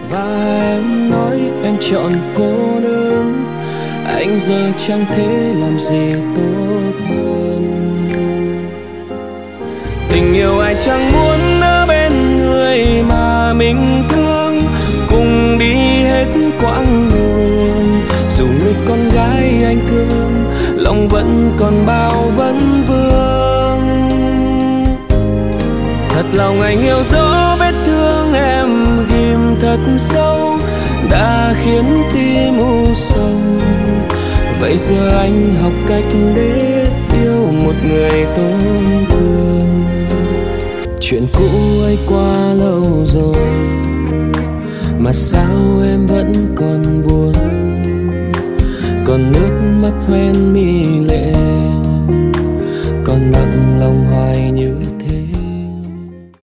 Và em nói em chọn cô đơn, anh giờ chẳng thể làm gì tốt hơn. Tình yêu ai chẳng muốn ở bên người mà mình thương, cùng đi hết quãng đường. Dù người con gái anh thương, lòng vẫn còn bao vấn vương. Thật lòng anh hiểu rõ vết thương em ghim thật sâu, đã khiến tim u sầu. Vậy giờ anh học cách để yêu một người tổn thương. Chuyện cũ ấy qua lâu rồi, mà sao em vẫn còn buồn, còn nước mắt hoen mi lệ, còn nặng lòng hoài như